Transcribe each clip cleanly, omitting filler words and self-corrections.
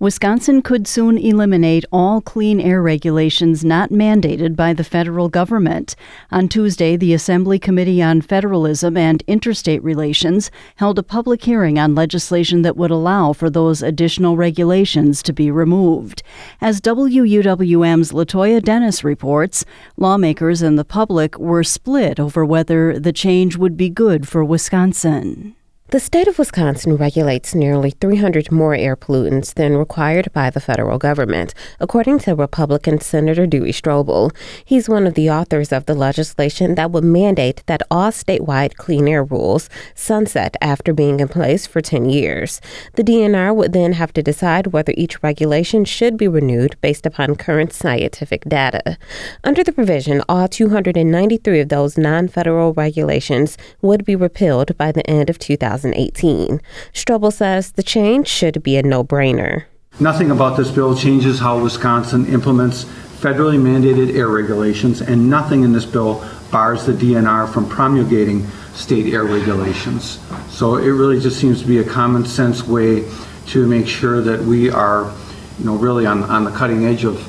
Wisconsin could soon eliminate all clean air regulations not mandated by the federal government. On Tuesday, the Assembly Committee on Federalism and Interstate Relations held a public hearing on legislation that would allow for those additional regulations to be removed. As WUWM's Latoya Dennis reports, lawmakers and the public were split over whether the change would be good for Wisconsin. The state of Wisconsin regulates nearly 300 more air pollutants than required by the federal government, according to Republican Senator Dewey Strobel. He's one of the authors of the legislation that would mandate that all statewide clean air rules sunset after being in place for 10 years. The DNR would then have to decide whether each regulation should be renewed based upon current scientific data. Under the provision, all 293 of those non-federal regulations would be repealed by the end of 2018. Strobel says the change should be a no-brainer. Nothing about this bill changes how Wisconsin implements federally mandated air regulations, and nothing in this bill bars the DNR from promulgating state air regulations. So it really just seems to be a common sense way to make sure that we are, really on the cutting edge of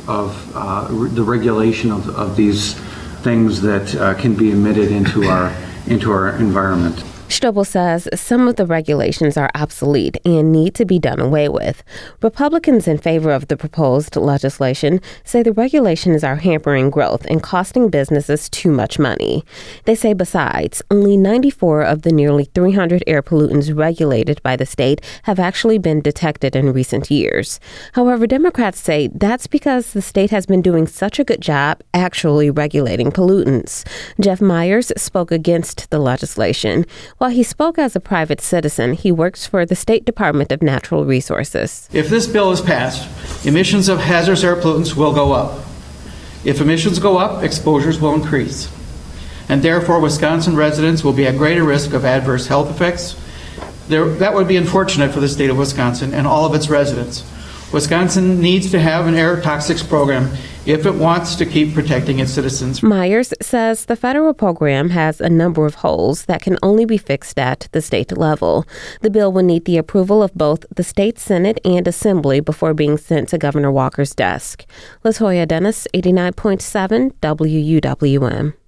the regulation of these things that can be emitted into our environment. Strobel says some of the regulations are obsolete and need to be done away with. Republicans in favor of the proposed legislation say the regulations are hampering growth and costing businesses too much money. They say besides, only 94 of the nearly 300 air pollutants regulated by the state have actually been detected in recent years. However, Democrats say that's because the state has been doing such a good job actually regulating pollutants. Jeff Myers spoke against the legislation. While he spoke as a private citizen, he works for the State Department of Natural Resources. If this bill is passed, emissions of hazardous air pollutants will go up. If emissions go up, exposures will increase. And therefore, Wisconsin residents will be at greater risk of adverse health effects. That would be unfortunate for the state of Wisconsin and all of its residents. Wisconsin needs to have an air toxics program if it wants to keep protecting its citizens. Myers says the federal program has a number of holes that can only be fixed at the state level. The bill will need the approval of both the state Senate and Assembly before being sent to Governor Walker's desk. Latoya Dennis, 89.7 WUWM.